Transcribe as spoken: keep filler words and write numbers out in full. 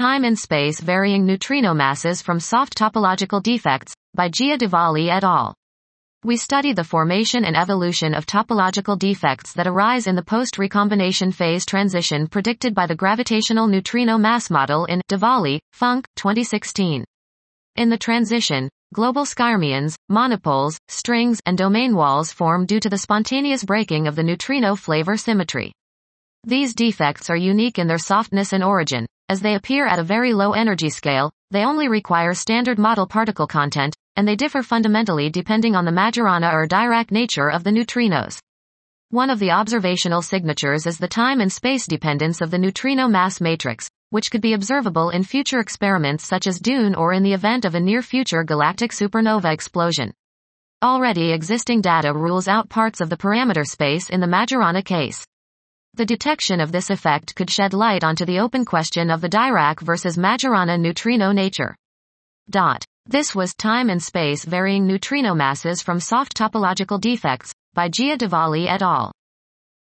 time and space varying neutrino masses from soft topological defects, by Gia Dvali et al. We study the formation and evolution of topological defects that arise in the post-recombination phase transition predicted by the gravitational neutrino mass model in Dvali, Funk, twenty sixteen. In the transition, global skyrmions, monopoles, strings, and domain walls form due to the spontaneous breaking of the neutrino flavor symmetry. These defects are unique in their softness and origin. As they appear at a very low energy scale, they only require standard model particle content, and they differ fundamentally depending on the Majorana or Dirac nature of the neutrinos. One of the observational signatures is the time and space dependence of the neutrino mass matrix, which could be observable in future experiments such as DUNE or in the event of a near-future galactic supernova explosion. Already existing data rules out parts of the parameter space in the Majorana case. The detection of this effect could shed light onto the open question of the Dirac versus Majorana neutrino nature. Dot. This was Time and Space Varying Neutrino Masses from Soft Topological Defects, by Gia Dvali et al.